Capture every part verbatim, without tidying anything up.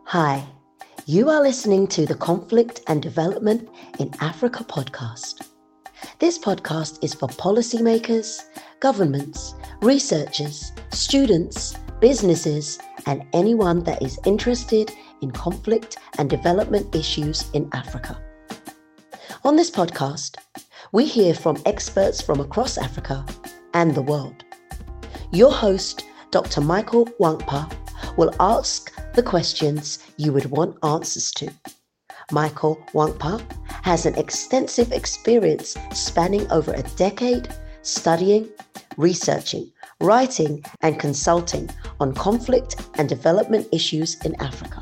Hi, you are listening to the Conflict and Development in Africa podcast. This podcast is for policymakers, governments, researchers, students, businesses, and anyone that is interested in conflict and development issues in Africa. On this podcast, we hear from experts from across Africa and the world. Your host, Doctor Michael Wankpa, will ask the questions you would want answers to. Michael Wankpa has an extensive experience spanning over a decade studying, researching, writing, and consulting on conflict and development issues in Africa.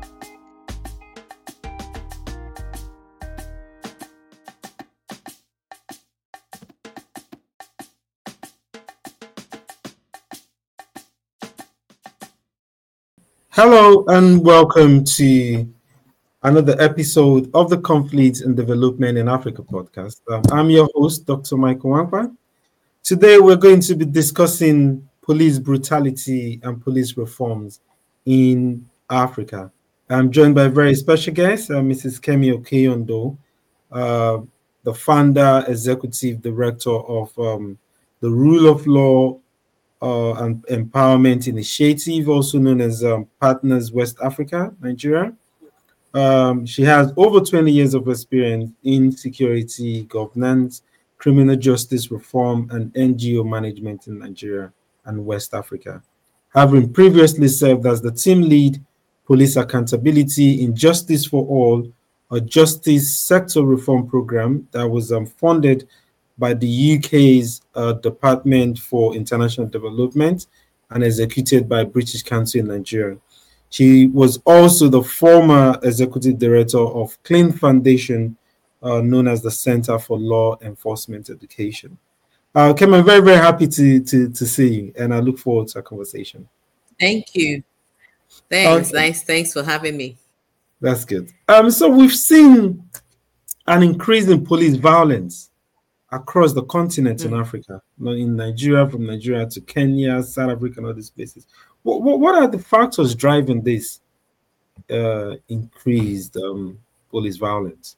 Hello and welcome to another episode of the Conflict and Development in Africa podcast. Um, I'm your host, Doctor Michael Wankpa. Today we're going to be discussing police brutality and police reforms in Africa. I'm joined by a very special guest, uh, Missus Kemi Okeyondo, uh, the founder, executive director of um, the Rule of Law Uh, and Empowerment Initiative, also known as um, Partners West Africa, Nigeria. Um, she has over twenty years of experience in security, governance, criminal justice reform, and N G O management in Nigeria and West Africa, having previously served as the team lead, Police Accountability in Justice for All, a justice sector reform program that was um, funded by the U K's uh, Department for International Development and executed by British Council in Nigeria. She was also the former executive director of Clean Foundation, uh, known as the Center for Law Enforcement Education. Uh, Kim, I'm very, very happy to, to, to see you, and I look forward to our conversation. Thank you. Thanks. Okay. Nice. Thanks for having me. That's good. Um, so we've seen an increase in police violence across the continent mm. in Africa, in Nigeria, from Nigeria to Kenya, South Africa, and all these places. What, what, what are the factors driving this uh, increased um, police violence?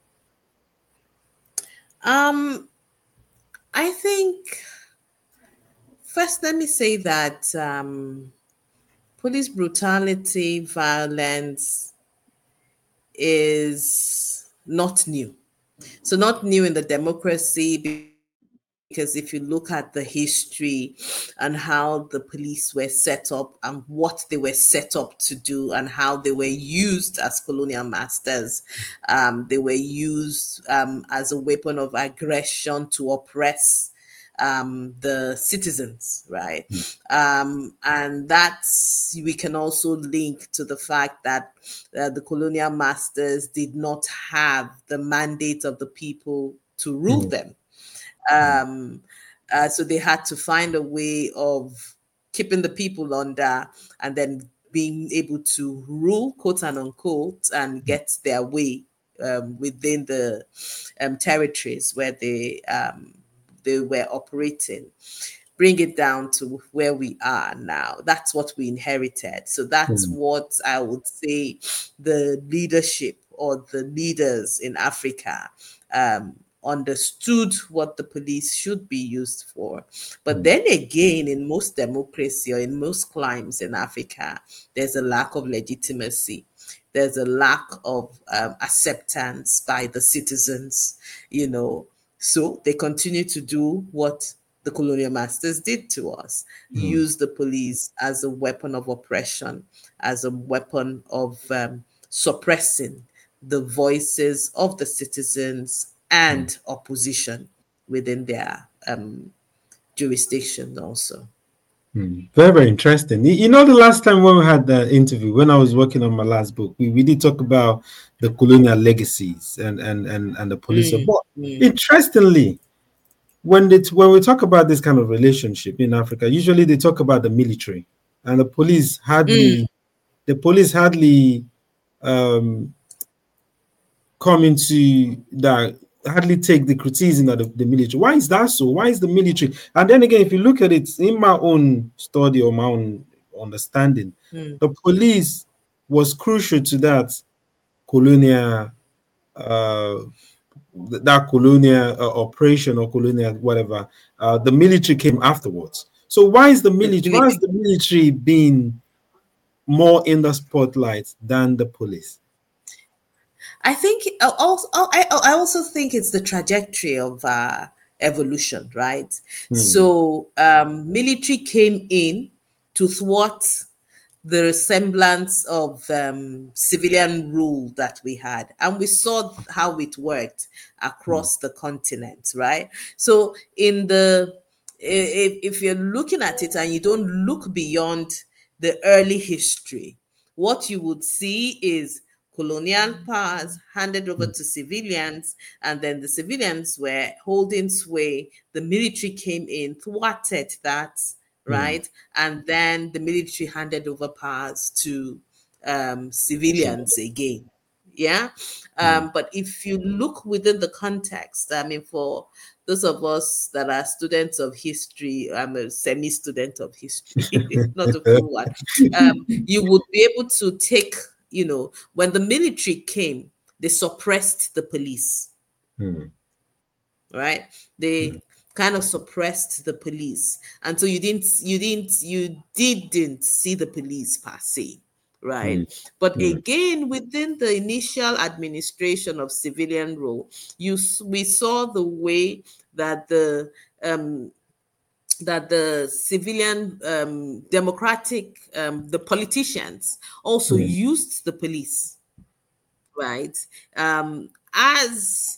Um, I think, first, let me say that um, police brutality, violence is not new. So not new in the democracy, because if you look at the history and how the police were set up and what they were set up to do and how they were used as colonial masters, um, they were used um, as a weapon of aggression to oppress um, the citizens, right? Um, and that's, we can also link to the fact that uh, the colonial masters did not have the mandate of the people to rule mm-hmm. them. Um, uh, so they had to find a way of keeping the people under and then being able to rule, quote and unquote, and get their way um, within the um, territories where they um, they were operating. Bring it down to where we are now. That's what we inherited. So that's mm. what I would say the leadership or the leaders in Africa um, understood what the police should be used for. But mm. then again, in most democracy or in most climes in Africa, there's a lack of legitimacy. There's a lack of um, acceptance by the citizens, you know. So they continue to do what the colonial masters did to us, mm. use the police as a weapon of oppression, as a weapon of um, suppressing the voices of the citizens and mm. opposition within their um, jurisdiction also. Mm. Very, very interesting. You know, the last time when we had the interview, when I was working on my last book, we, we did talk about the colonial legacies and, and, and, and the police. Mm. But mm. interestingly, when they, when we talk about this kind of relationship in Africa, usually they talk about the military and the police hardly, mm. the police hardly um, come into that, hardly take the criticism of the, the military. Why is that so? Why is the military? And then again, if you look at it in my own study or my own understanding, mm. the police was crucial to that colonial, uh, that colonial uh, operation or colonial whatever. Uh, the military came afterwards. So why is the military? Why is the military being more in the spotlight than the police? I think also I, I also think it's the trajectory of uh, evolution, right? Hmm. So um, military came in to thwart the semblance of um, civilian rule that we had, and we saw how it worked across hmm. the continent, right? So in the if, if you're looking at it and you don't look beyond the early history, what you would see is colonial powers handed over to civilians, and then the civilians were holding sway. The military came in, thwarted that, right? Mm. And then the military handed over powers to um, civilians again. Yeah. Um, mm. But if you look within the context, I mean, for those of us that are students of history, I'm a semi-student of history, not a full one, um, you would be able to take, you know, when the military came, they suppressed the police, hmm. right? They hmm. kind of suppressed the police, and so you didn't, you didn't, you didn't see the police per se, right? Hmm. But hmm. again, within the initial administration of civilian rule, you we saw the way that the um, that the civilian um, democratic, um, the politicians also mm. used the police, right, um, as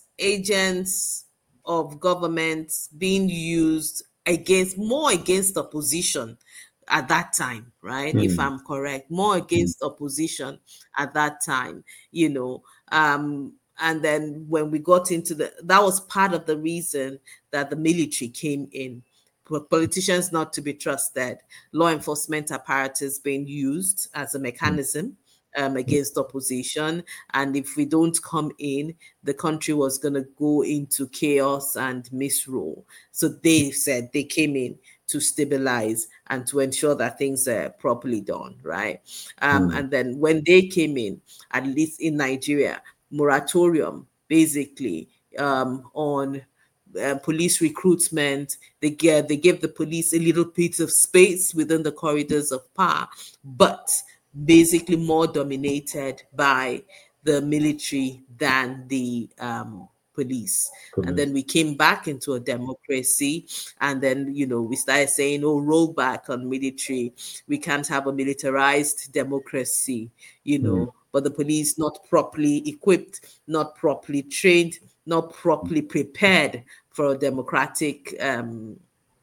agents of government being used against, more against opposition at that time, right? Mm. If I'm correct, more against mm. opposition at that time, you know, um, and then when we got into the, that was part of the reason that the military came in. Politicians not to be trusted, law enforcement apparatus being used as a mechanism um, against opposition. And if we don't come in, the country was going to go into chaos and misrule. So they said they came in to stabilize and to ensure that things are properly done, right? Um, mm. And then when they came in, at least in Nigeria, moratorium basically um, on Uh, police recruitment. They get they give the police a little bit of space within the corridors of power, but basically more dominated by the military than the um, police. Police. And then we came back into a democracy, and then, you know, we started saying, oh, roll back on military. We can't have a militarized democracy, you know, mm. but the police not properly equipped, not properly trained, not properly prepared for a democratic, um,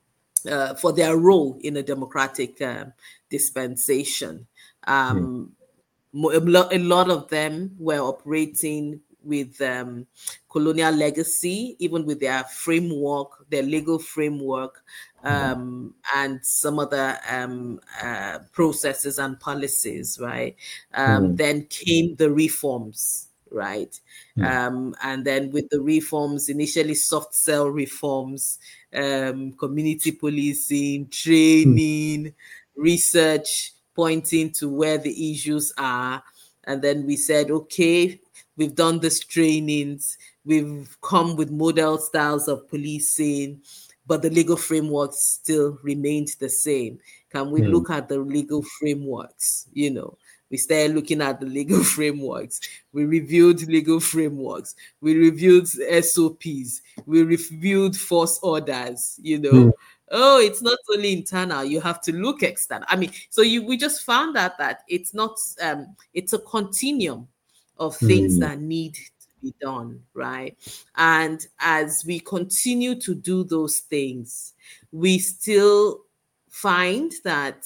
uh, for their role in a democratic um, dispensation. Um, mm. a, lot, a lot of them were operating with um, colonial legacy, even with their framework, their legal framework, um, and some other um, uh, processes and policies, right? Um, mm. Then came the reforms, right? Mm. Um, and then with the reforms, initially soft cell reforms, um, community policing, training, mm. research, pointing to where the issues are. And then we said, okay, we've done these trainings, we've come with model styles of policing, but the legal frameworks still remained the same. Can we mm. look at the legal frameworks? You know, we started looking at the legal frameworks. We reviewed legal frameworks. We reviewed S O Ps. We reviewed force orders, you know. Mm. Oh, it's not only internal, you have to look external. I mean, so you we just found out that it's not, um, it's a continuum of things mm. that need to be done, right? And as we continue to do those things, we still find that,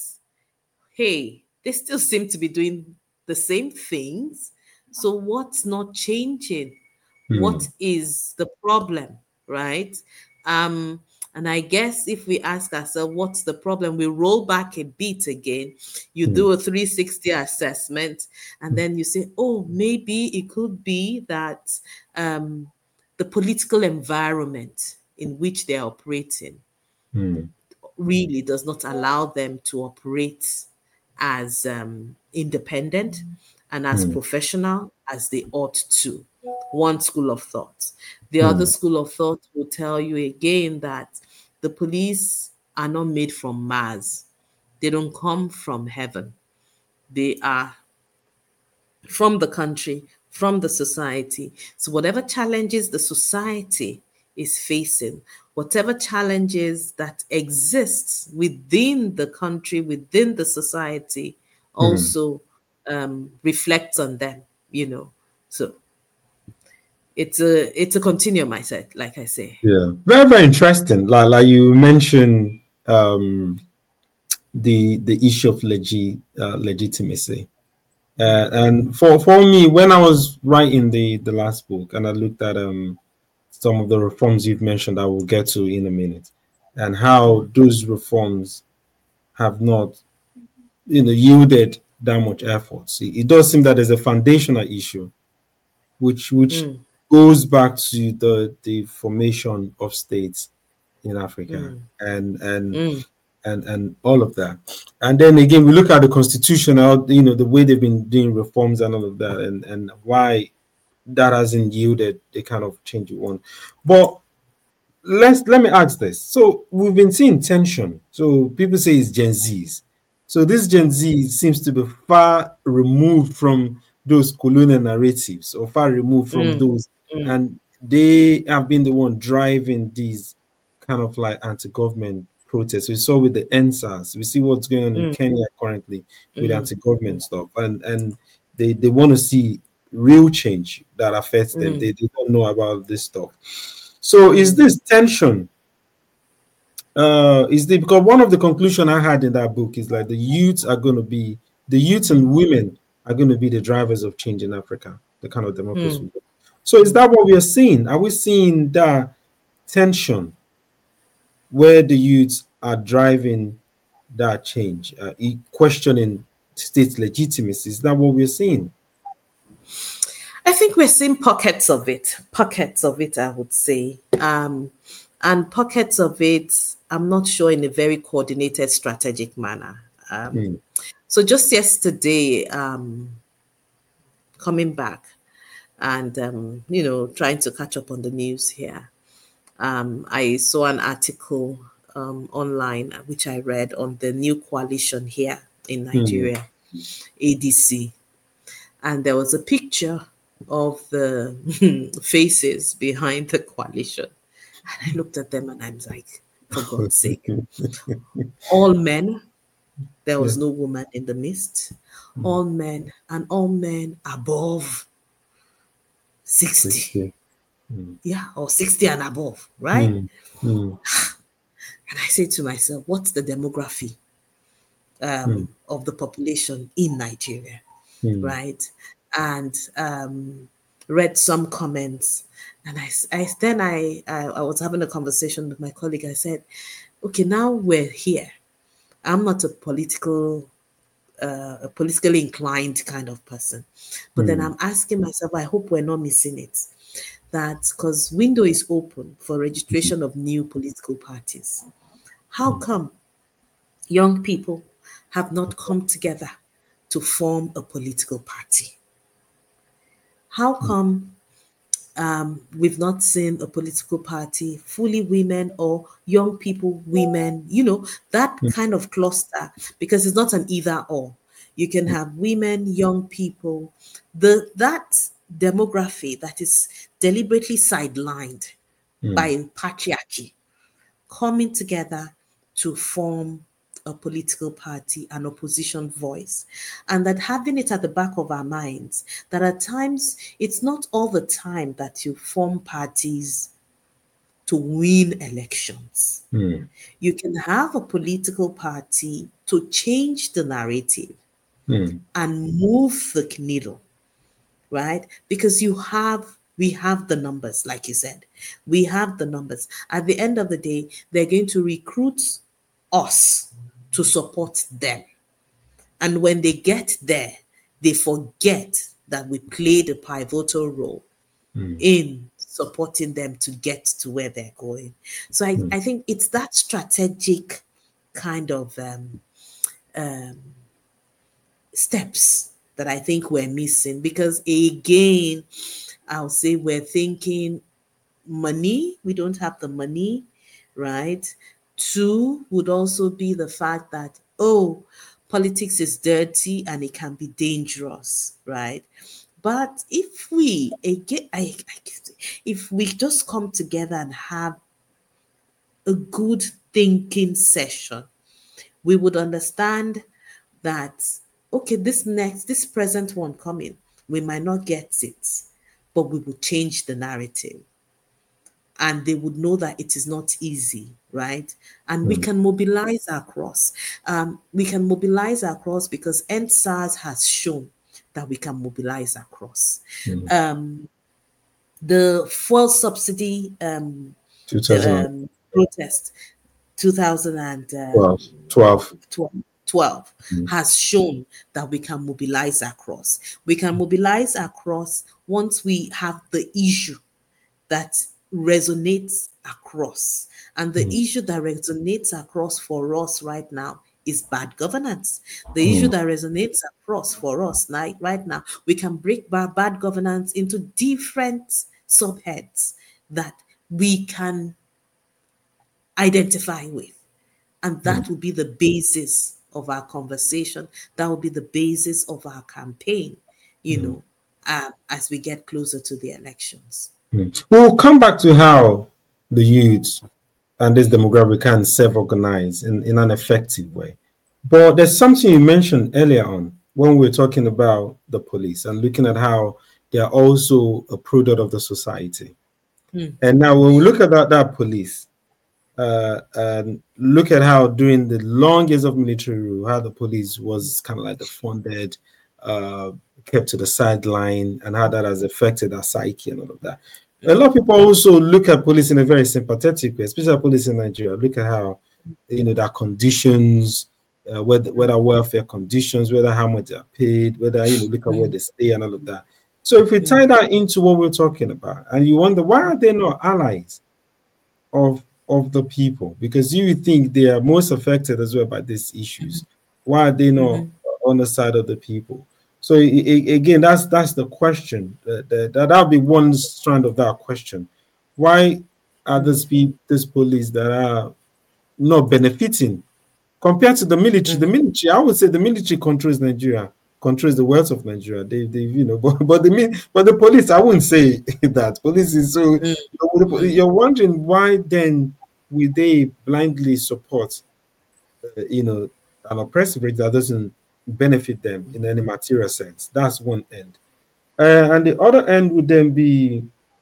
hey, they still seem to be doing the same things. So what's not changing? Mm. What is the problem, right? Um, and I guess if we ask ourselves, what's the problem? We roll back a bit again. You mm. do a three sixty assessment, and then you say, oh, maybe it could be that um, the political environment in which they're operating mm. really does not allow them to operate as um, independent, and as Mm. professional as they ought to. One school of thought. The Mm. other school of thought will tell you again that the police are not made from Mars. They don't come from heaven. They are from the country, from the society. So whatever challenges the society is facing, whatever challenges that exists within the country, within the society, Mm. also um, reflects on them, you know. So it's a it's a continuum, I said, like I say. Yeah, very very interesting. Like like you mentioned, um, the the issue of legi uh, legitimacy. Uh, and for for me, when I was writing the the last book, and I looked at um some of the reforms you've mentioned, I will get to in a minute, and how those reforms have not, you know, yielded that much effort. See, it does seem that there's a foundational issue, which which Mm, goes back to the the formation of states in Africa, mm, and and mm, and and all of that. And then again, we look at the constitution, you know, the way they've been doing reforms and all of that, and and why that hasn't yielded the kind of change you want. But let's let me ask this. So we've been seeing tension. So people say it's Gen Zs. So this Gen Z seems to be far removed from those colonial narratives, or far removed from mm, those, mm, and they have been the one driving these kind of like anti-government protests. We saw with the N S A S. We see what's going on in mm, Kenya currently with mm, anti-government stuff, and and they they want to see real change that affects them. mm, They, they don't know about this stuff. So is mm, this tension? Uh, is the because one of the conclusion I had in that book is like the youths are going to be the youths and women are going to be the drivers of change in Africa, the kind of democracy. mm. we want. So is that what we are seeing? Are we seeing that tension where the youths are driving that change, uh, e- questioning state legitimacy? Is that what we're seeing? I think we're seeing pockets of it, pockets of it, I would say. Um, and pockets of it, I'm not sure in a very coordinated, strategic manner. Um, Mm. so just yesterday, um, coming back and, um, you know, trying to catch up on the news here, um, I saw an article um, online, which I read on the new coalition here in Mm. Nigeria, A D C. And there was a picture of the faces behind the coalition. And I looked at them and I was like, for God's sake, all men, there Yeah. was no woman in the midst, all men, and all men above sixty. sixty. Mm. Yeah, or sixty and above, right? Mm. Mm. And I said to myself, what's the demography Mm. um, of the population in Nigeria, Mm. right? And um, read some comments, and I, I then I, I I was having a conversation with my colleague. I said, okay, now we're here. I'm not a political, uh, a politically inclined kind of person, but then Mm. I'm asking myself, I hope we're not missing it. That because window is open for registration of new political parties. How come young people have not come together to form a political party? How come um, we've not seen a political party fully women or young people, women, you know, that kind of cluster, because it's not an either or. You can have women, young people, the that demography that is deliberately sidelined Mm. by patriarchy coming together to form a political party, an opposition voice, and that having it at the back of our minds, that at times it's not all the time that you form parties to win elections. Mm. You can have a political party to change the narrative Mm. and move the needle, right? Because you have, we have the numbers, like you said, we have the numbers. At the end of the day, they're going to recruit us to support them. And when they get there, they forget that we played a pivotal role Mm. in supporting them to get to where they're going. So I, Mm. I think it's that strategic kind of um, um, steps that I think we're missing. Because again, I'll say we're thinking money. We don't have the money, right? Two would also be the fact that, oh, politics is dirty and it can be dangerous, right? But if we again, I, I, if we just come together and have a good thinking session, we would understand that, okay, this next, this present one coming, we might not get it, but we will change the narrative. And they would know that it is not easy, right? And mm. we can mobilize across. Um, we can mobilize across because N S A R S has shown that we can mobilize across. Mm. Um, the fuel subsidy um, um, protest, two thousand twelve, twelve mm. has shown that we can mobilize across. We can mobilize across once we have the issue that resonates across. And the mm. issue that resonates across for us right now is bad governance. The mm. issue that resonates across for us right, right now, we can break bad, bad governance into different subheads that we can identify with. And that mm. will be the basis of our conversation. That will be the basis of our campaign, you mm. know, uh, as we get closer to the elections. We'll come back to how the youth and this demographic can self-organize in, in an effective way. But there's something you mentioned earlier on when we were talking about the police and looking at how they are also a product of the society. Hmm. And now when we look at that, that police, uh, and look at how during the long years of military rule, how the police was kind of like the funded, uh, kept to the sideline, and how that has affected our psyche and all of that. A lot of people also look at police in a very sympathetic way, especially police in Nigeria. Look at how, you know, their conditions, uh, whether, whether welfare conditions, whether how much they're paid, whether, you know, look at where they stay and all of that. So if we tie that into what we're talking about, and you wonder, why are they not allies of, of the people? Because you think they are most affected as well by these issues. Why are they not mm-hmm. on the side of the people? So again, that's that's the question. That that that'll be one strand of that question. Why are these people, this police that are not benefiting compared to the military? Mm-hmm. The military, I would say, the military controls Nigeria, controls the wealth of Nigeria. They, they, you know, but but the but the police, I wouldn't say that. Police is so. Mm-hmm. You're wondering why then will they blindly support, uh, you know, an oppressive rate that doesn't benefit them in any material sense. That's one end, uh, and the other end would then be.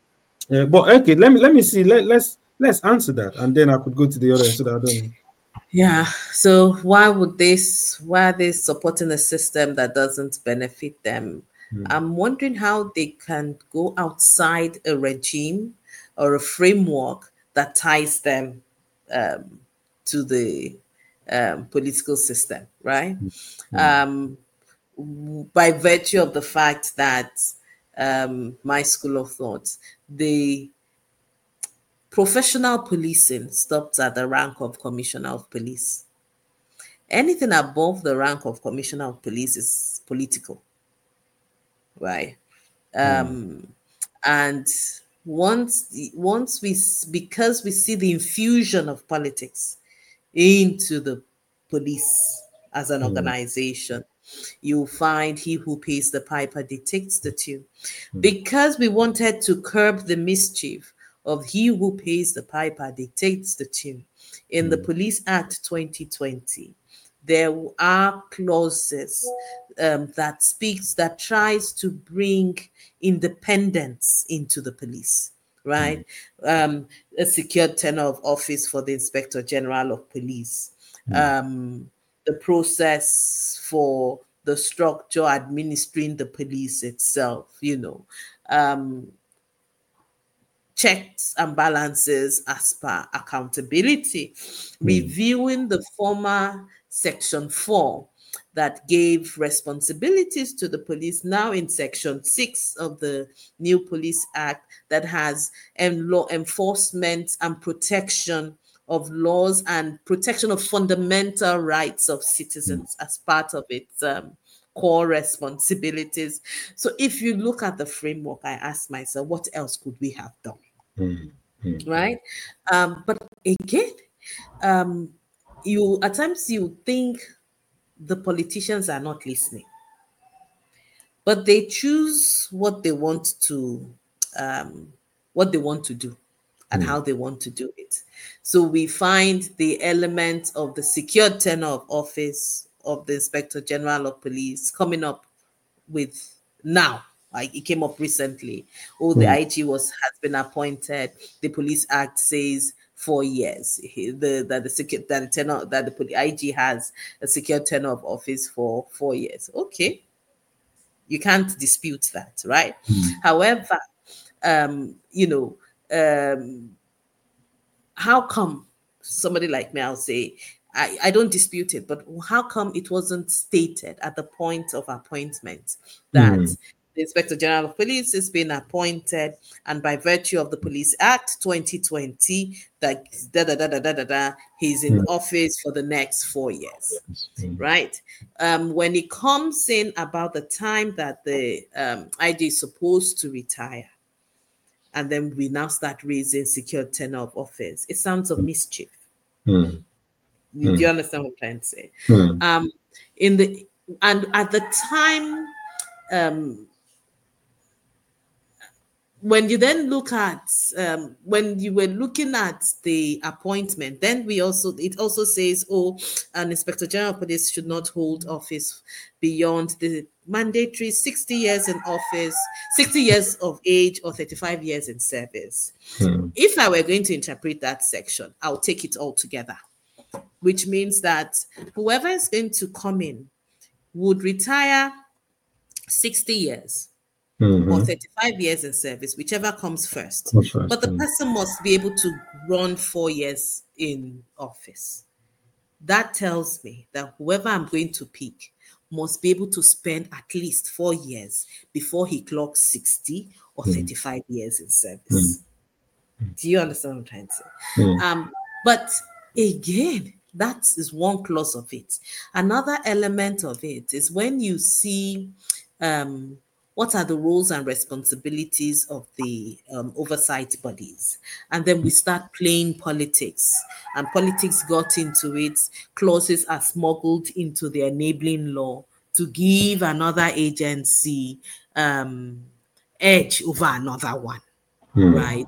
Uh, but okay, let me let me see. Let, let's let's answer that, and then I could go to the other end so that I don't. Yeah. So why would this? Why are they supporting a system that doesn't benefit them? Hmm. I'm wondering how they can go outside a regime or a framework that ties them um, to the Um, political system, right? Mm-hmm. Um, by virtue of the fact that um, my school of thought, the professional policing stops at the rank of commissioner of police. Anything above the rank of commissioner of police is political, right? Um, mm. And once once we because we see the infusion of politics into the police as an mm. organization, you'll find he who pays the piper dictates the tune. Mm. Because we wanted to curb the mischief of he who pays the piper dictates the tune. In mm. the Police Act twenty twenty, there are clauses um, that speaks, that tries to bring independence into the police. Right, um, a secured tenure of office for the Inspector General of Police, mm. um, the process for the structure administering the police itself, you know, um, checks and balances as per accountability, mm. reviewing the former Section four that gave responsibilities to the police, now in Section six of the new Police Act, that has um, law enforcement and protection of laws and protection of fundamental rights of citizens mm. as part of its um, core responsibilities. So if you look at the framework, I ask myself, what else could we have done? Mm-hmm. Right? Um, but again, um, you at times you think the politicians are not listening, but they choose what they want to um, what they want to do and Mm. how they want to do it. So we find the element of the secured tenure of office of the Inspector General of Police coming up with now. Like it came up recently. Oh, the Mm. I G was has been appointed. The Police Act says four years. He- The that the secure that the tenure that the poli- I G has a secure tenure of office for four years. Okay, you can't dispute that, right? Mm. However, um, you know, um, how come somebody like me, I'll say, I, I don't dispute it, but how come it wasn't stated at the point of appointment that Mm. the Inspector General of Police is being appointed, and by virtue of the Police Act twenty twenty, that da da da da da da da, he's in Mm. office for the next four years, Mm. right? Um, when it comes in about the time that the um, I G is supposed to retire, and then we now start raising secure tenure of office, it sounds of mischief. Mm. Do Mm. you understand what I'm trying to say? Mm. Um, in the and at the time, um, when you then look at um, when you were looking at the appointment, then we also it also says, oh, an Inspector General of Police should not hold office beyond the mandatory sixty years in office, sixty years of age, or thirty-five years in service. Mm. If I were going to interpret that section, I'll take it all together, which means that whoever is going to come in would retire sixty years Mhm. or thirty-five years in service, whichever comes first. Comes first, But the mm. person must be able to run four years in office. That tells me that whoever I'm going to pick must be able to spend at least four years before he clocks sixty or Mm. thirty-five years in service. Do you understand what I'm trying to say? Mm. Um, but again, that is one clause of it. Another element of it is when you see um, what are the roles and responsibilities of the um, oversight bodies, and then we start playing politics, and politics got into it. Clauses are smuggled into the enabling law to give another agency um, edge over another one, Mm. right?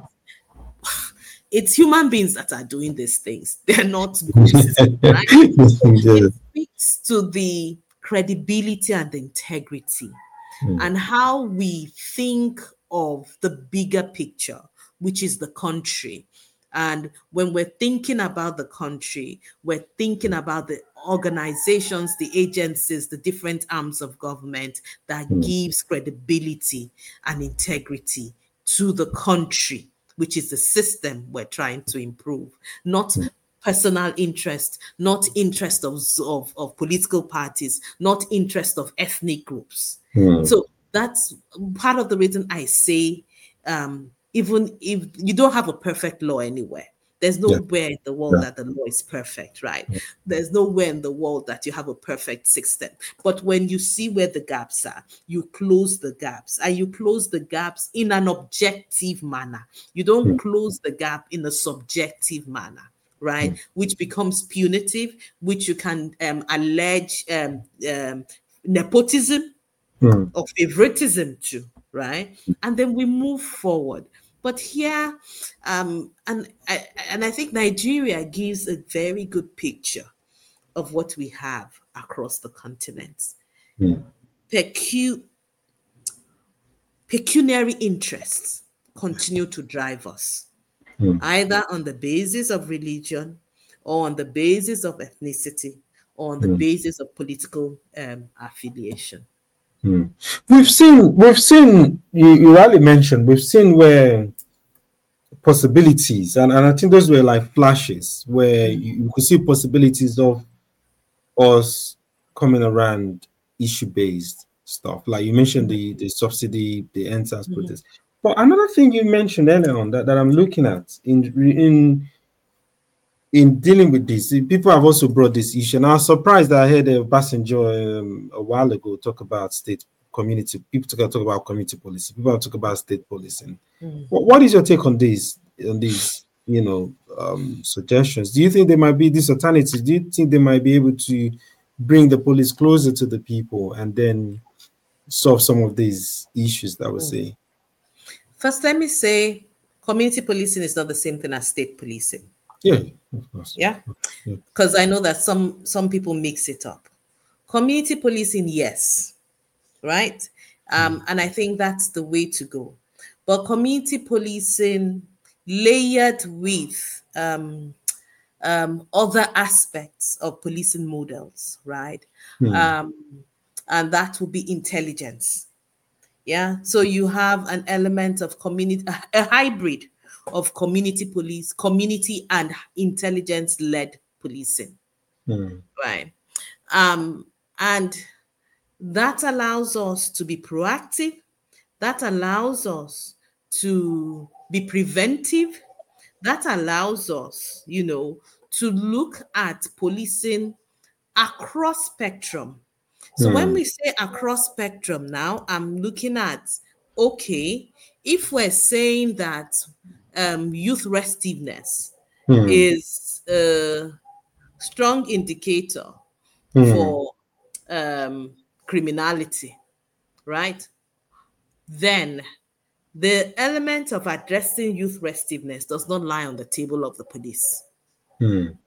It's human beings that are doing these things. They're not ghosts, right? It speaks to the credibility and the integrity Mm. and how we think of the bigger picture, which is the country. And when we're thinking about the country, we're thinking about the organizations, the agencies, the different arms of government that Mm. gives credibility and integrity to the country, which is the system we're trying to improve, not personal interest, not interest of, of, of political parties, not interest of ethnic groups. Mm. So that's part of the reason I say, um, even if you don't have a perfect law anywhere, there's nowhere in the world Yeah. that the law is perfect, right? There's nowhere in the world that you have a perfect system. But when you see where the gaps are, you close the gaps, and you close the gaps in an objective manner. You don't Mm. close the gap in a subjective manner, right? Which becomes punitive, which you can um, allege um, um, nepotism Mm. or favoritism too, right? And then we move forward. But here, um, and I, and I think Nigeria gives a very good picture of what we have across the continent. Mm. Pecu- pecuniary interests continue to drive us, Mm. either on the basis of religion, or on the basis of ethnicity, or on the Mm. basis of political um, affiliation. Mm. We've seen, we've seen, you, you rightly mentioned, we've seen where possibilities, and, and I think those were like flashes where you, you could see possibilities of us coming around issue-based stuff. Like you mentioned the, the subsidy, the N S A S Mhm. protest. But another thing you mentioned earlier on that, that I'm looking at in in in dealing with this, people have also brought this issue. And I was surprised that I heard a passenger um, a while ago talk about state community. People talk, talk about community policy. People talk about state policing. Mm. What, what is your take on this? On these, you know, um, suggestions? Do you think there might be this alternative? Do you think they might be able to bring the police closer to the people and then solve some of these issues that we're saying? First, let me say community policing is not the same thing as state policing. Yeah, of course. Yeah, because yeah. I know that some some people mix it up. Community policing, yes, right? Um, mm. And I think that's the way to go. But community policing layered with um, um, other aspects of policing models, right? Mm. Um, and that will be intelligence. Yeah, so you have an element of community, a hybrid of community police, community and intelligence-led policing, mm. right? Um, and that allows us to be proactive. That allows us to be preventive. That allows us, you know, to look at policing across spectrum. So mm. when we say across spectrum now, I'm looking at, okay, if we're saying that um, youth restiveness mm. is a strong indicator mm. for um, criminality, right? Then the element of addressing youth restiveness does not lie on the table of the police. Mm.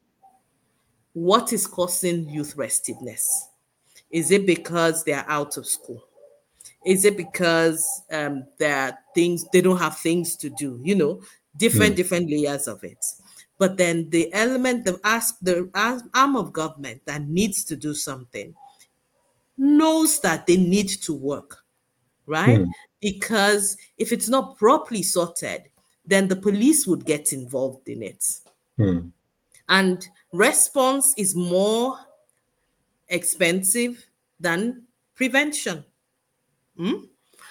What is causing youth restiveness? Is it because they're out of school? Is it because um, there are things, they don't have things to do? You know, different, mm. different layers of it. But then the element, the, the arm of government that needs to do something knows that they need to work, right? Mm. Because if it's not properly sorted, then the police would get involved in it. Mm. And response is more expensive than prevention. Mm?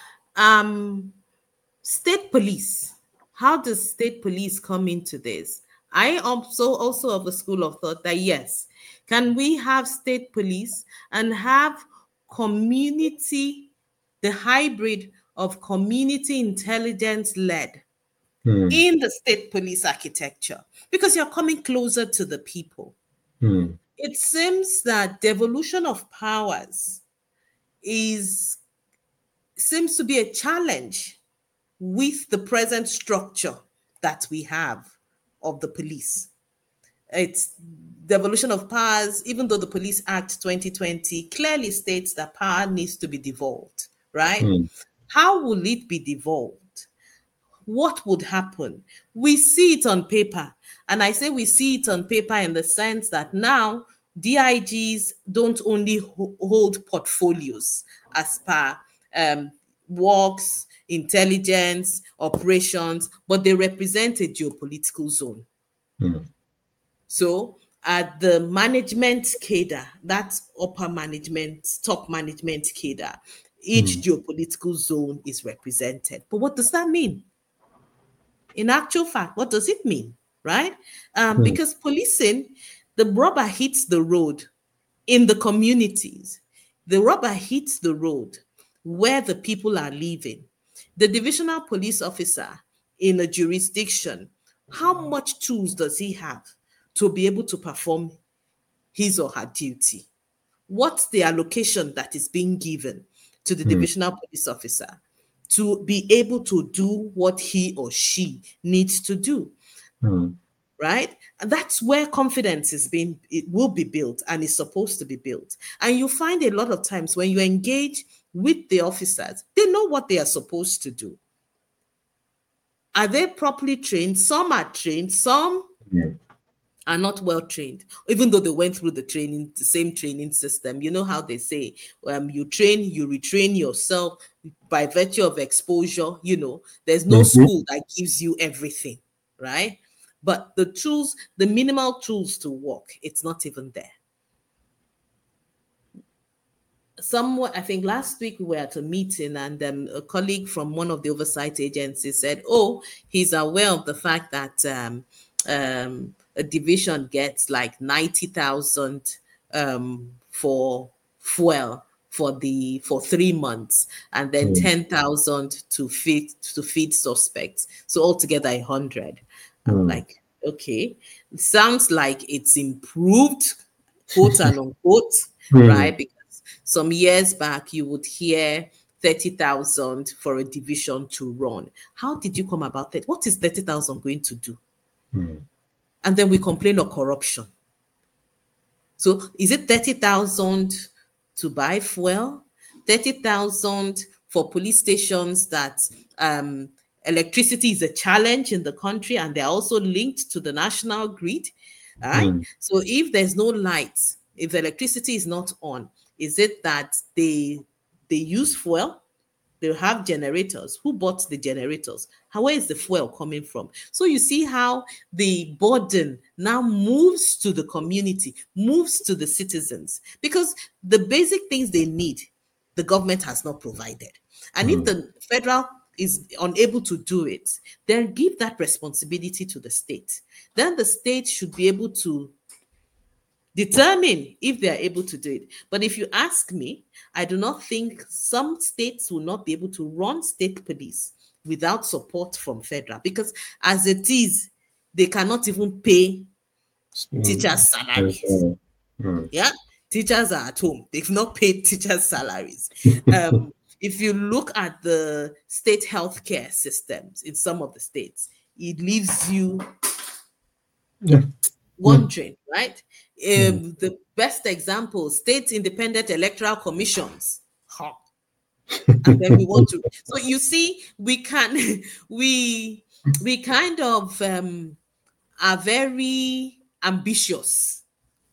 Um, state police. How does state police come into this? I am also also of the school of thought that yes, can we have state police and have community, the hybrid of community intelligence led mm. in the state police architecture? Because you're coming closer to the people. Mm. It seems that devolution of powers is seems to be a challenge with the present structure that we have of the police. It's devolution of powers, even though the Police Act twenty twenty clearly states that power needs to be devolved, right? Mm. How will it be devolved? What would happen? We see it on paper. And I say we see it on paper in the sense that now D I Gs don't only ho- hold portfolios as per um, works, intelligence, operations, but they represent a geopolitical zone. Mm. So at the management cadre, that's upper management, top management cadre, each mm. geopolitical zone is represented. But what does that mean? In actual fact, what does it mean, right? Um, mm. Because policing, the rubber hits the road in the communities. The rubber hits the road where the people are living. The divisional police officer in a jurisdiction, how much tools does he have to be able to perform his or her duty? What's the allocation that is being given to the mm. divisional police officer to be able to do what he or she needs to do? Mm. Right? And that's where confidence is being, it will be built and is supposed to be built. And you find a lot of times when you engage with the officers, they know what they are supposed to do. Are they properly trained? Some are trained, some yeah. are not well trained, even though they went through the training, the same training system. You know how they say, um, you train, you retrain yourself by virtue of exposure. You know, there's no mm-hmm. school that gives you everything, right? But the tools, the minimal tools to work, it's not even there. Somewhat, I think last week we were at a meeting and um, a colleague from one of the oversight agencies said, oh, he's aware of the fact that um, um, a division gets like ninety thousand um, for fuel for the for three months, and then Mm. ten thousand to feed to feed suspects. So altogether a hundred. I'm Mm. like, okay, it sounds like it's improved, quote and unquote, Mm. right? Because some years back you would hear thirty thousand for a division to run. How did you come about that? What is thirty thousand going to do? Mm. And then we complain of corruption. So is it thirty thousand to buy fuel? thirty thousand for police stations that um, electricity is a challenge in the country and they're also linked to the national grid, right? Mm. So if there's no light, if the electricity is not on, is it that they they use fuel? They have generators. Who bought the generators? How, where is the fuel coming from? So you see how the burden now moves to the community, moves to the citizens, because the basic things they need, the government has not provided. And if Mm. the federal is unable to do it, then give that responsibility to the state. Then the state should be able to determine if they are able to do it. But if you ask me, I do not think some states will not be able to run state police without support from federal, because as it is, they cannot even pay Mm. teachers' salaries. Mm. Yeah, teachers are at home. They've not paid teachers' salaries. Um, if you look at the state healthcare systems in some of the states, it leaves you Yeah. wondering, right? Um, Mm. the best example, state independent electoral commissions. Huh. And then we want to. So you see, we can, we we kind of um, are very ambitious,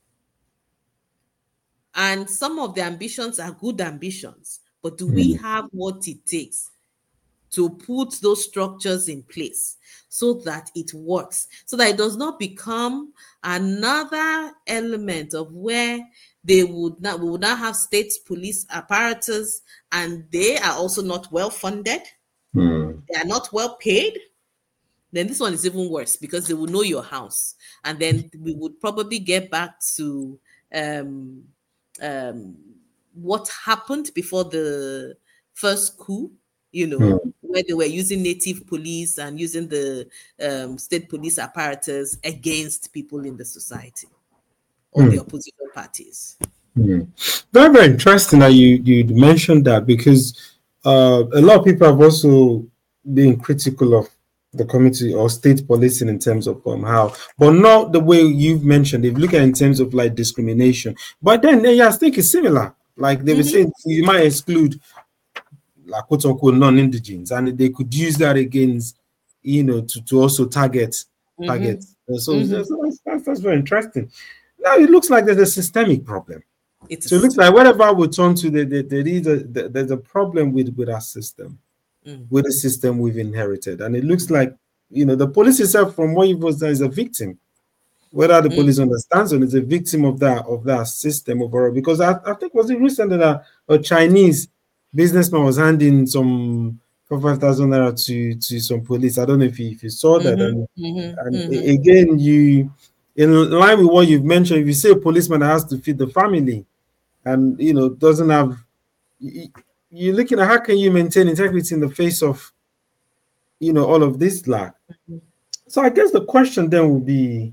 and some of the ambitions are good ambitions. But do we Mm. have what it takes to put those structures in place so that it works, so that it does not become another element of where they would not we would not have state police apparatus and they are also not well funded, Mm. they are not well paid? Then this one is even worse, because they will know your house, and then we would probably get back to um, um, what happened before the first coup, you know, Mm. where they were using native police and using the um, state police apparatus against people in the society or the Mm. opposition parties. Mm. Very, very interesting that you you mentioned that, because uh, a lot of people have also been critical of the community or state policing in terms of um, how, but not the way you've mentioned. If you look at it in terms of like discrimination, but then yeah, I think it's similar. Like they were Mhm. saying, you might exclude like quote unquote non-indigens, and they could use that against, you know, to, to also target target. Mhm. Uh, So, Mhm. so that's, that's that's very interesting. Now it looks like there's a systemic problem. It So it is. looks like whatever we turn to, there, there, there is a, there- there's a problem with, with our system, Mm. with the system we've inherited. And it looks like, you know, the police itself, from what you've said, is a victim. Whether the Mm. police understands or is a victim of that of that system overall. Because I, I think was it recently that a Chinese businessman was handing some five thousand naira to to some police. I don't know if you if you saw that. Mhm. And Mhm. and Mhm. a- again, you in line with what you've mentioned, if you say a policeman that has to feed the family, and you know doesn't have, y- you're looking at how can you maintain integrity in the face of, you know, all of this lack. So I guess the question then will be,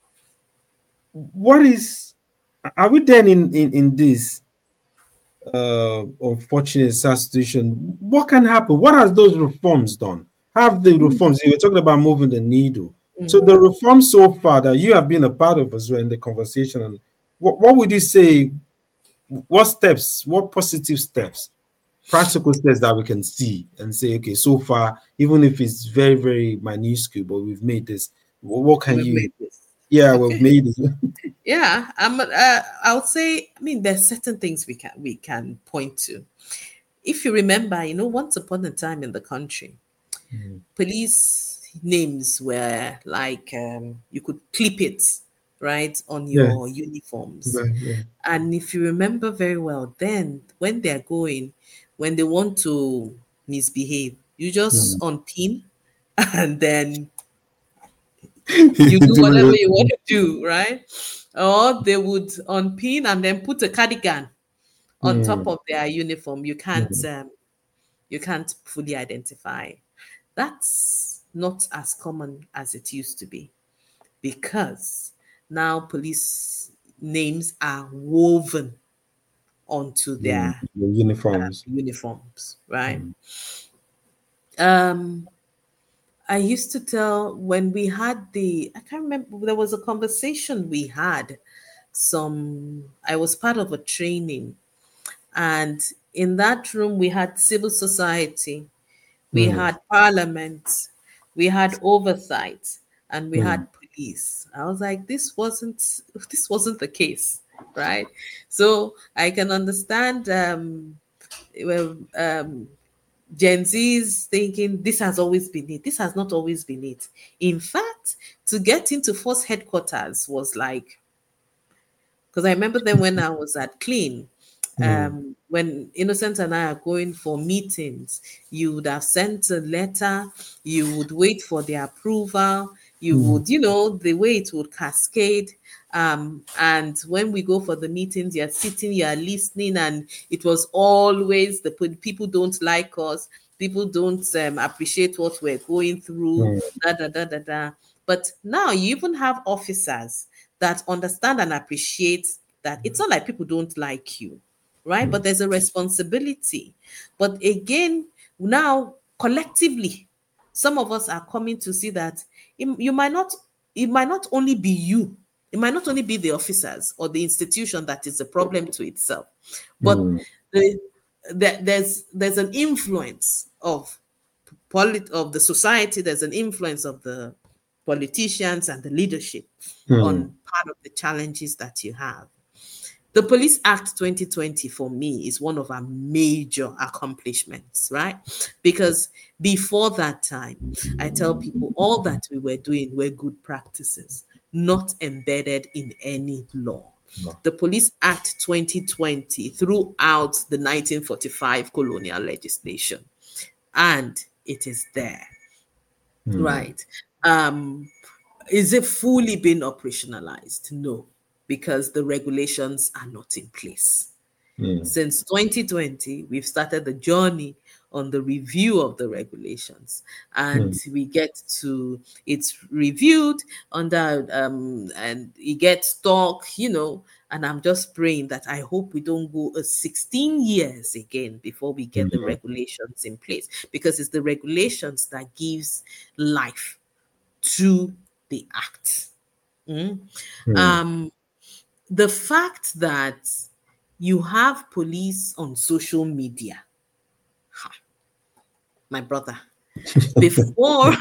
what is, are we then in in, in this uh unfortunate sad situation? What can happen? What has those reforms done? Have the reforms, you were talking about moving the needle, so Mhm. the reforms so far that you have been a part of as well in the conversation, and what, what would you say, what steps, what positive steps, practical steps that we can see and say, okay, so far, even if it's very, very minuscule, but we've made this. Wh- What can We've you, made this. yeah, we've Okay. made it. Yeah, I'm. Uh, I would say. I mean, there's certain things we can we can point to. If you remember, you know, once upon a time in the country, Mm. police names were like um, you could clip it right on Yeah, your uniforms. yeah, yeah. And if you remember very well, then when they're going, when they want to misbehave, you just Mm. unpin and then You do whatever you want to do, right? Or they would unpin and then put a cardigan on top of their uniform. You can't um, you can't fully identify. That's not as common as it used to be, because now police names are woven onto Mm. their The uniforms. uniforms, right? Mm. Um, I used to tell when we had the, I can't remember, there was a conversation we had. Some, I was part of a training, and in that room, we had civil society, we Mm. had parliament, we had oversight, and we Mm. had police. I was like, this wasn't this wasn't the case, right? So I can understand um, well, um, Gen Z's thinking this has always been it. This has not always been it. In fact, to get into force headquarters was like, because I remember then when I was at Clean, Mm. um, when Innocent and I are going for meetings, you would have sent a letter, you would wait for the approval, you Mm. would, you know, the way it would cascade. Um, and when we go for the meetings, you're sitting, you're listening, and it was always the pe- people don't like us, people don't um, appreciate what we're going through, Mm. da da da da da. But now you even have officers that understand and appreciate that it's not like people don't like you, right? But there's a responsibility. But again, now collectively, some of us are coming to see that it, you might not, it might not only be you, it might not only be the officers or the institution that is a problem to itself, but Mm. the, the, there's there's an influence of polit- of the society, there's an influence of the politicians and the leadership Mm. on part of the challenges that you have. The Police Act twenty twenty for me is one of our major accomplishments, right? Because before that time, I tell people all that we were doing were good practices, not embedded in any law. No. The Police Act twenty twenty throughout the nineteen forty-five colonial legislation, and it is there, Mm. right? Um, is it fully been operationalized? No, because the regulations are not in place. Mm. Since twenty twenty, we've started the journey on the review of the regulations, and Mm. we get to it's reviewed under um and it gets stuck, you know. And I'm just praying that I hope we don't go a sixteen years again before we get the Mhm. regulations in place, because it's the regulations that gives life to the act. Mm. Mm. Um, the fact that you have police on social media, ha, my brother, before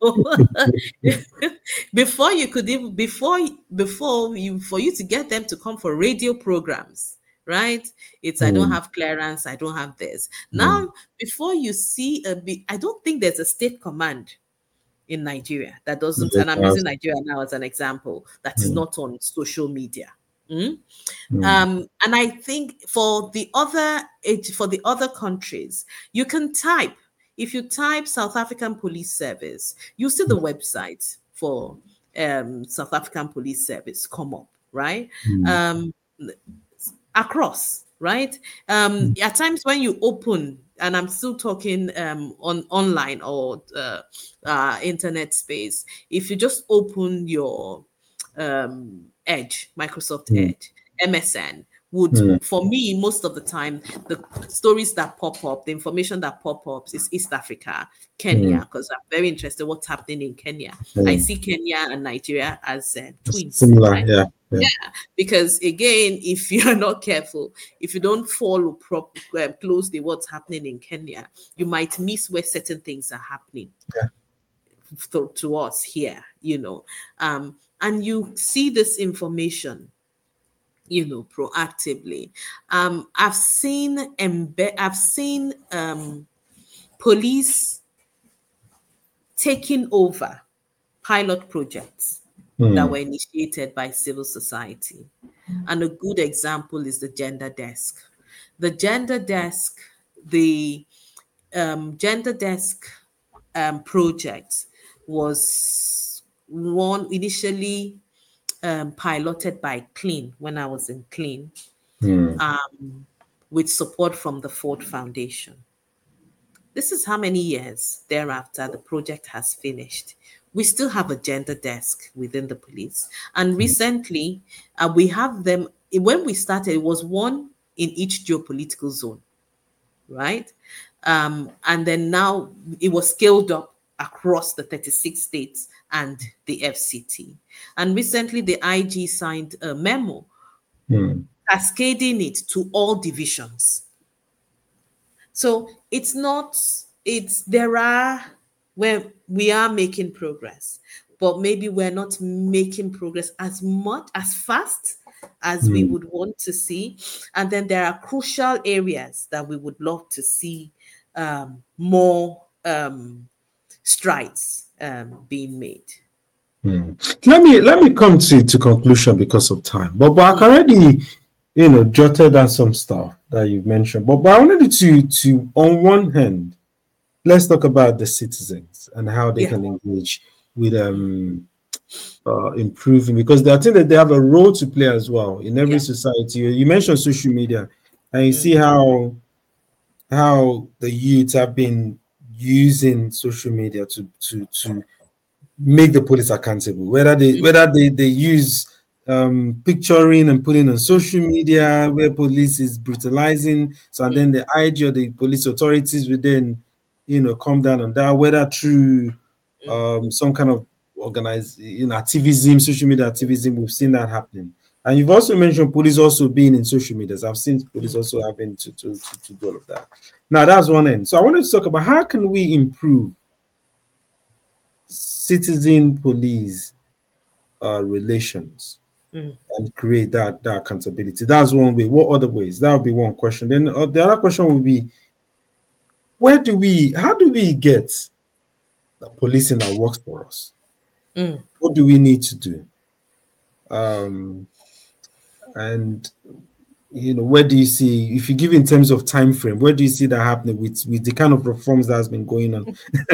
before you could even before before you for you to get them to come for radio programs, right? It's I don't Mm. have clearance, I don't have this. Mm. Now, before you see a bit, I don't think there's a state command in Nigeria that doesn't, Yes, and I'm yes. using Nigeria now as an example, that is Mm. not on social media. Mm? Mm. Um, and I think for the other it- for the other countries, you can type. If you type South African Police Service, you see the website for um, South African Police Service come up, right? Mm. Um, across, right? Um, at times when you open, and I'm still talking um, on online or uh, uh, internet space, if you just open your um, Edge, Microsoft Mm. Edge, M S N, would, Mm. for me, most of the time, the stories that pop up, the information that pop up is East Africa, Kenya, Mm. because I'm very interested what's happening in Kenya. I Mm. see Kenya and Nigeria as uh, twins, Similar, right? yeah. Yeah. Yeah, because again, if you're not careful, if you don't follow prop, um, closely what's happening in Kenya, you might miss where certain things are happening Yeah. to, to us here, you know. Um, and you see this information, you know, proactively. Um, I've seen embed, I've seen um, police taking over pilot projects that Mm. were initiated by civil society. And a good example is the gender desk. The gender desk, the um, gender desk um, project was one initially um, piloted by Clean when I was in Clean, Mm. um, with support from the Ford Foundation. This is how many years thereafter the project has finished. We still have a gender desk within the police. And recently, uh, we have them. When we started, it was one in each geopolitical zone, right? Um, and then now it was scaled up across the thirty-six states and the F C T. And recently, the I G signed a memo Mm. cascading it to all divisions. So it's not, it's, there are, where we are making progress, but maybe we're not making progress as much, as fast as we Mm. would want to see. And then there are crucial areas that we would love to see um, more um, strides um, being made. Mm. Let me let me come to, to conclusion because of time. But, but I already, you know, jotted down some stuff that you've mentioned. But, but I wanted to to on one hand, let's talk about the citizens and how they Yeah. can engage with um uh, improving, because I think that they have a role to play as well in every Yeah. society. You mentioned social media, and you Mm. see how how the youth have been using social media to to to make the police accountable. Whether they whether they they use um, picturing and putting on social media where police is brutalizing, so and then the I G or the police authorities will then, you know, come down on that. Whether through um, some kind of organized, you know, activism, social media activism, we've seen that happening. And you've also mentioned police also being in social medias. I've seen police also having to, to, to, to do all of that. Now, that's one end. So I wanted to talk about how can we improve citizen police uh, relations Mm. and create that, that accountability. That's one way. What other ways? That would be one question. Then uh, the other question would be, where do we, how do we get the policing that works for us? Mm. What do we need to do? Um, and you know, where do you see, if you give in terms of time frame, where do you see that happening with with the kind of reforms that has been going on?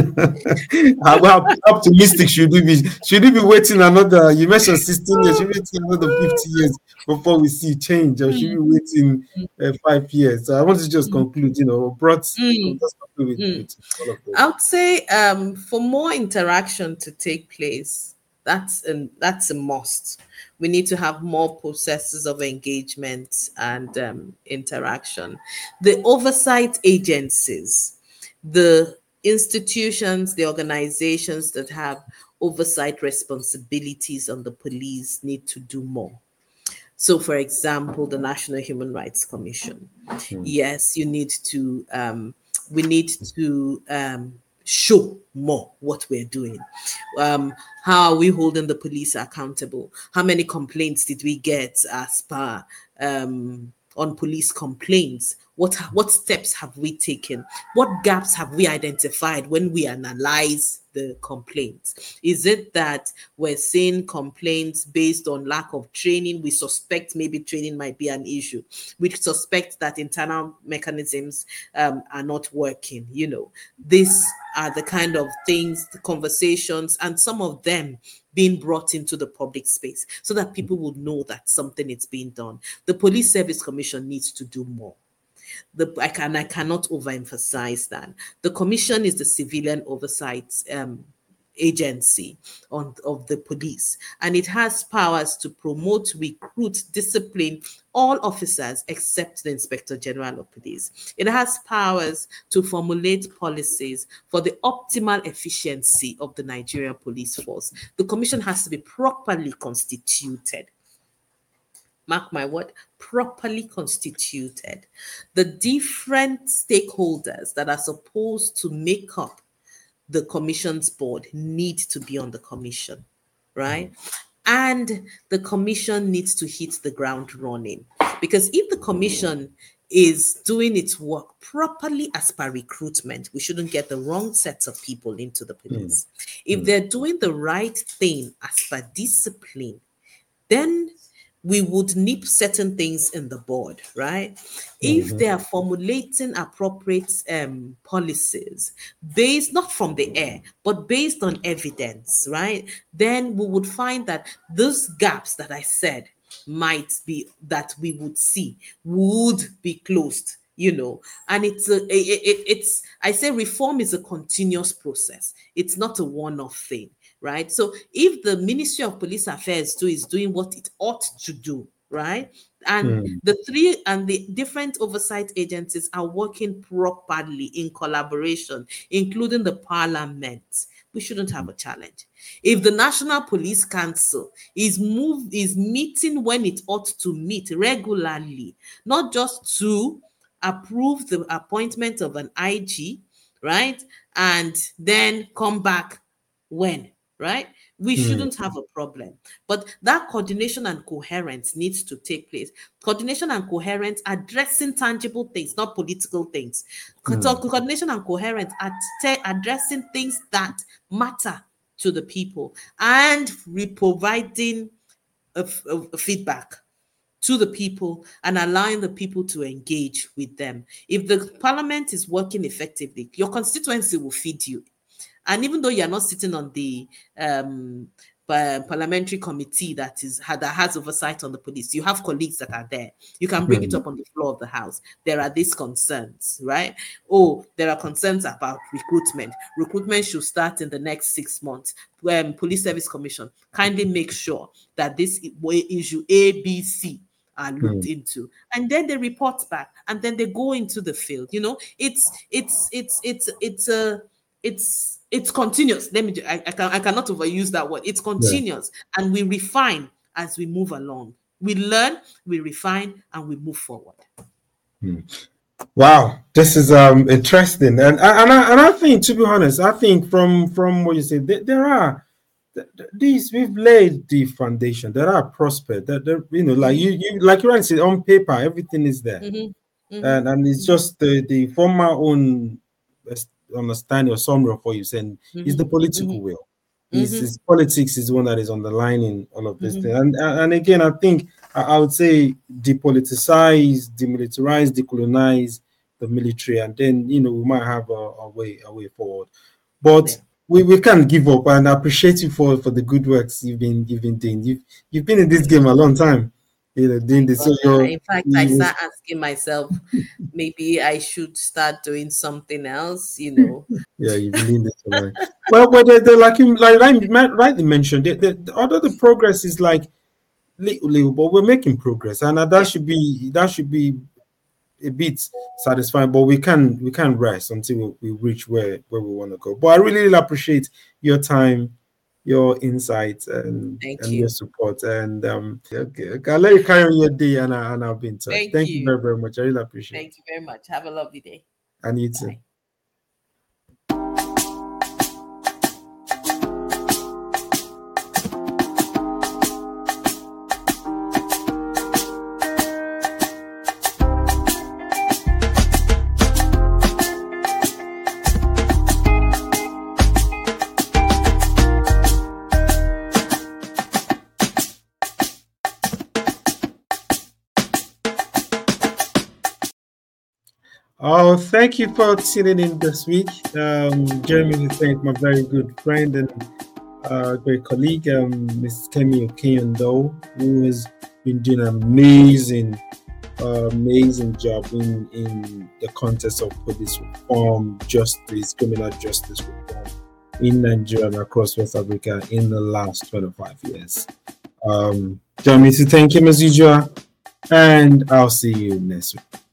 How optimistic should we be? Should we be waiting another, you mentioned sixteen years, should we be waiting another fifty years before we see change, or should we be waiting uh, five years? So I want to just conclude, you know, brought Mm. just conclude with, Mm. with all of this. I would say um, for more interaction to take place, that's an, that's a must. We need to have more processes of engagement and um, interaction. The oversight agencies, the institutions, the organizations that have oversight responsibilities on the police need to do more. So, for example, the National Human Rights Commission. Yes, you need to, um, we need to um, show more what we're doing. Um, how are we holding the police accountable? How many complaints did we get as per um, on police complaints? What what steps have we taken? What gaps have we identified when we analyze the complaints? Is it that we're seeing complaints based on lack of training? We suspect maybe training might be an issue. We suspect that internal mechanisms um, are not working. You know, these are the kind of things, the conversations, and some of them being brought into the public space so that people would know that something is being done. The Police Service Commission needs to do more. The, I can I cannot overemphasize that. The commission is the civilian oversight um, agency on, of the police, and it has powers to promote, recruit, discipline all officers except the Inspector General of Police. It has powers to formulate policies for the optimal efficiency of the Nigerian police force. The commission has to be properly constituted. Mark my word, properly constituted. The different stakeholders that are supposed to make up the commission's board need to be on the commission, right? And the commission needs to hit the ground running. Because if the commission is doing its work properly as per recruitment, we shouldn't get the wrong sets of people into the police. If they're doing the right thing as per discipline, then we would nip certain things in the bud, right? Mm-hmm. If they are formulating appropriate um, policies based not from the air, but based on evidence, right? Then we would find that those gaps that I said might be that we would see would be closed, you know. And it's a, it, it, it's I say reform is a continuous process. It's not a one-off thing. Right. So if the Ministry of Police Affairs too is doing what it ought to do, right, and mm. the three and the different oversight agencies are working properly in collaboration, including the Parliament, we shouldn't have a challenge. If the National Police Council is move is meeting when it ought to meet regularly, not just to approve the appointment of an I G, right, and then come back when. Right? We mm. shouldn't have a problem. But that coordination and coherence needs to take place. Coordination and coherence addressing tangible things, not political things. Mm. So coordination and coherence at t- addressing things that matter to the people and re-providing a, a, a feedback to the people and allowing the people to engage with them. If the parliament is working effectively, your constituency will feed you. And even though you're not sitting on the um, parliamentary committee that is that has oversight on the police, you have colleagues that are there. You can bring mm-hmm. it up on the floor of the House. There are these concerns, right? Oh, there are concerns about recruitment. Recruitment should start in the next six months. Um, Police Service Commission, kindly make sure that this issue A, B, C are looked mm. into, and then they report back, and then they go into the field. You know, it's it's it's it's it's a it's It's continuous. Let me. I, I can. I cannot overuse that word. It's continuous, yeah. And we refine as we move along. We learn, we refine, and we move forward. Hmm. Wow, this is um interesting, and and I, and I think, to be honest, I think from from what you said, there, there are these we've laid the foundation. There are prospects. That there, you know, like you, you like you said, on paper, everything is there, mm-hmm. Mm-hmm. and and it's just the the from my own understanding or summary of what you're saying mm-hmm. is the political mm-hmm. will. Is mm-hmm. politics is one that is underlining all of this mm-hmm. thing. And and again, I think I, I would say depoliticize, demilitarize, decolonize the military, and then you know we might have a, a way a way forward. But yeah. we, we can't give up, and I appreciate you for, for the good works you've been you've been doing. You've you've been in this game a long time. You know, doing this. Well, so in fact, I start asking myself, maybe I should start doing something else. You know. Yeah, you've been doing this a lot. Well, well, they're, they're like you like rightly mentioned. They, they, although the progress is like little, little, but we're making progress, and that yeah. should be that should be a bit satisfying. But we can we can't rest until we, we reach where where we want to go. But I really, really appreciate your time, your insights, and, and you. your support. And um, okay, okay, I'll let you carry on your day, and, I, and I'll be in touch. Thank, Thank you. you very, very much. I really appreciate Thank it. Thank you very much. Have a lovely day. And you too. Bye. Oh, thank you for tuning in this week. Um, Jeremy, to thank my very good friend and uh, great colleague, um, Miz Kemi Okeyondo, who has been doing an amazing, uh, amazing job in, in the context of police reform, justice, criminal justice reform in Nigeria and across West Africa in the last twenty-five years. Um, Jeremy, to thank him as usual, and I'll see you next week.